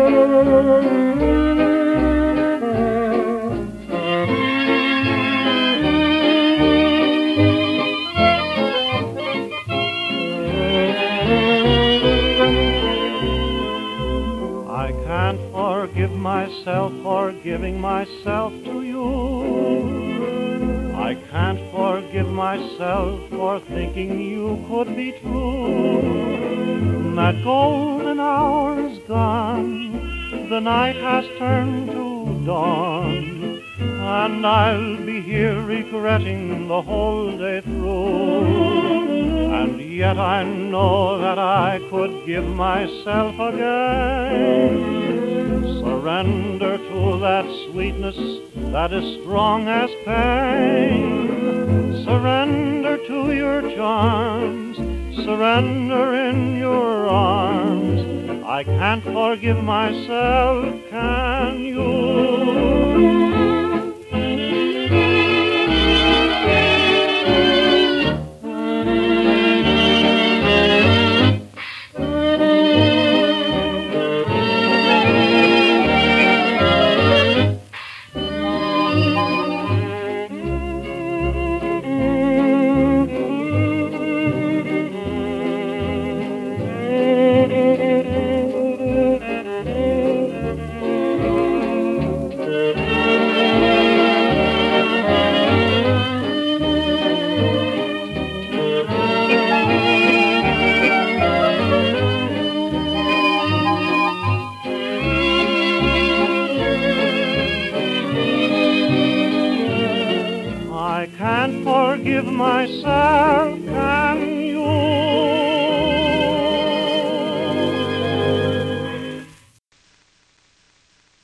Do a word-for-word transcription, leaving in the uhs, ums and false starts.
I can't forgive myself for giving myself to you. I can't forgive myself for thinking you could be true. That golden hour is gone, the night has turned to dawn, and I'll be here regretting the whole day through. And yet I know that I could give myself again, surrender to that sweetness that is strong as pain, surrender to your charms, surrender in your arms. I can't forgive myself, can you? I can't forgive myself.